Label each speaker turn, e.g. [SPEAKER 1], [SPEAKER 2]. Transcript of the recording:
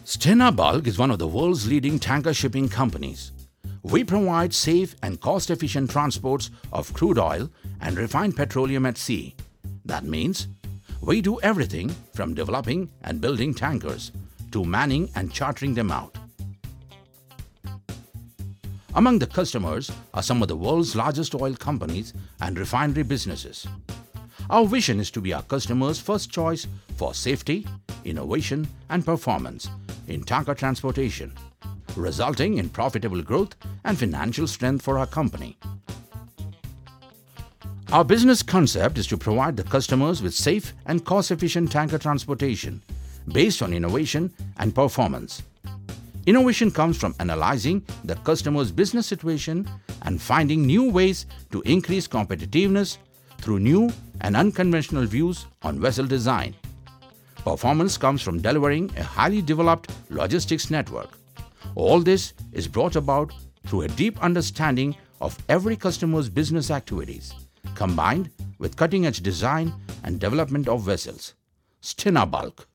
[SPEAKER 1] Stena Bulk is one of the world's leading tanker shipping companies. We provide safe and cost-efficient transports of crude oil and refined petroleum at sea. That means we do everything from developing and building tankers to manning and chartering them out. Among the customers are some of the world's largest oil companies and refinery businesses. Our vision is to be our customers' first choice for safety, innovation, and performance in tanker transportation, resulting in profitable growth and financial strength for our company. Our business concept is to provide the customers with safe and cost-efficient tanker transportation based on innovation and performance. Innovation comes from analyzing the customer's business situation and finding new ways to increase competitiveness through new and unconventional views on vessel design. Performance comes from delivering a highly developed logistics network. All this is brought about through a deep understanding of every customer's business activities, combined with cutting-edge design and development of vessels. Stena Bulk.